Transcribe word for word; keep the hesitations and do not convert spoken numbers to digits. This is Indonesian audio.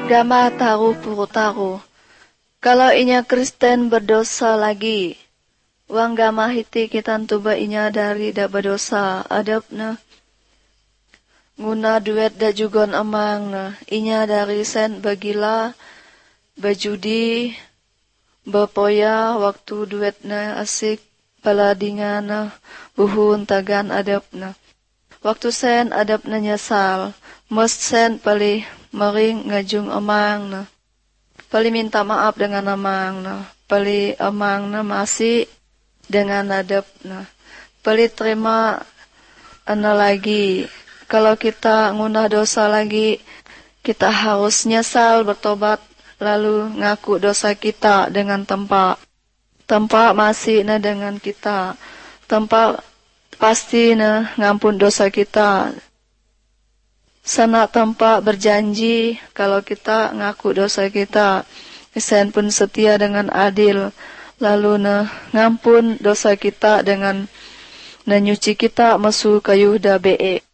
Gama taruh puru taruh. Kalau inya Kristen berdosa lagi, wang gama hiti kita tuba inya dari da berdosa adab na. Nguna duet da jugon amang na, inya dari sen bagila, bajudi, berpoya waktu duet na asik, paladingan na, buhun tagan adab na. Waktu sen adab na nyesal, must sen pali mering ngajung amang na. Pali minta maaf dengan amang na. Pali amang na masih dengan adab na. Pali terima ana lagi. Kalau kita ngunah dosa lagi, kita harus nyesal bertobat lalu ngaku dosa kita dengan tempat. Tempat masih na dengan kita. Tempat pasti na ngampun dosa kita. Sana tempat berjanji kalau kita ngaku dosa kita, Isen pun setia dengan adil, lalu na ngampun dosa kita dengan na nyuci kita masuk kayuh da be.